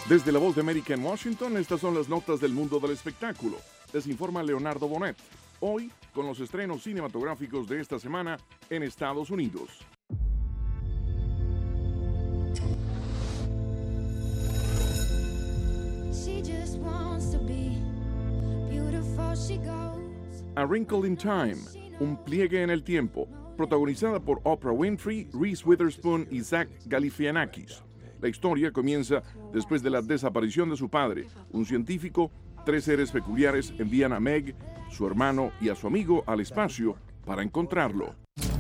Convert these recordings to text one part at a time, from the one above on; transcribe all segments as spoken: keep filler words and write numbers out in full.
Desde la Voz de América en Washington, estas son las notas del mundo del espectáculo. Les informa Leonardo Bonet. Hoy, con los estrenos cinematográficos de esta semana en Estados Unidos. A Wrinkle in Time, un pliegue en el tiempo, protagonizada por Oprah Winfrey, Reese Witherspoon y Zach Galifianakis. La historia comienza después de la desaparición de su padre, un científico. Tres seres peculiares envían a Meg, su hermano y a su amigo al espacio para encontrarlo.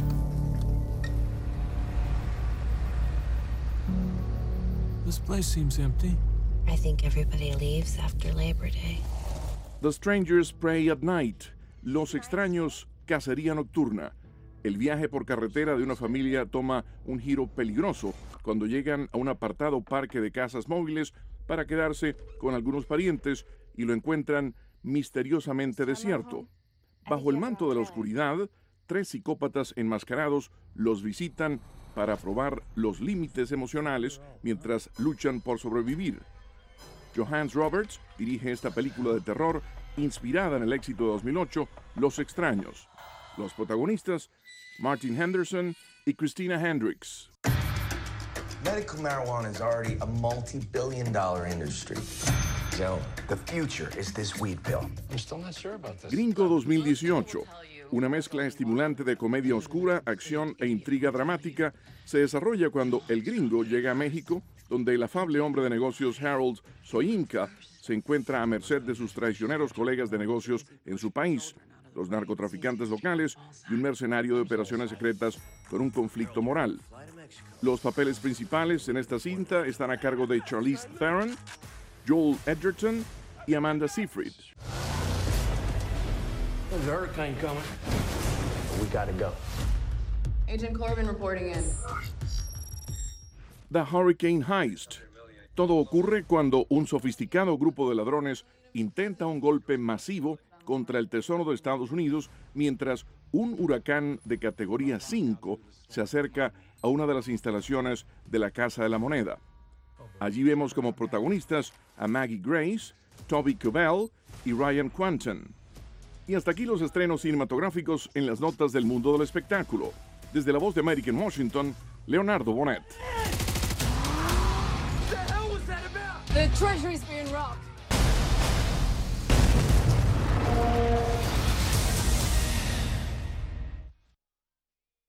This place seems empty. I think everybody leaves after Labor Day. The Strangers Pray at Night. Los extraños, cacería nocturna. El viaje por carretera de una familia toma un giro peligroso cuando llegan a un apartado parque de casas móviles para quedarse con algunos parientes y lo encuentran misteriosamente desierto. Bajo el manto de la oscuridad, tres psicópatas enmascarados los visitan para probar los límites emocionales mientras luchan por sobrevivir. Johannes Roberts dirige esta película de terror inspirada en el éxito de dos mil ocho, Los Extraños. Los protagonistas, Martin Henderson y Christina Hendricks. Medical marijuana is already a multi-billion dollar industry. So, the future is this weed pill. I'm still not sure about this. Gringo dos mil dieciocho. Una mezcla estimulante de comedia oscura, acción e intriga dramática se desarrolla cuando el gringo llega a México, donde el afable hombre de negocios Harold Soyinka se encuentra a merced de sus traicioneros colegas de negocios en su país, los narcotraficantes locales y un mercenario de operaciones secretas con un conflicto moral. Los papeles principales en esta cinta están a cargo de Charlize Theron, Joel Edgerton y Amanda Seyfried. There's a hurricane coming. We gotta go. Agent Corbin reporting in. The Hurricane Heist. Todo ocurre cuando un sofisticado grupo de ladrones intenta un golpe masivo contra el Tesoro de Estados Unidos mientras un huracán de categoría cinco se acerca a una de las instalaciones de la Casa de la Moneda. Allí vemos como protagonistas a Maggie Grace, Toby Kebbell y Ryan Quanten. Y hasta aquí los estrenos cinematográficos en las notas del mundo del espectáculo. Desde la Voz de América en Washington, Leonardo Bonet. The treasury's being robbed.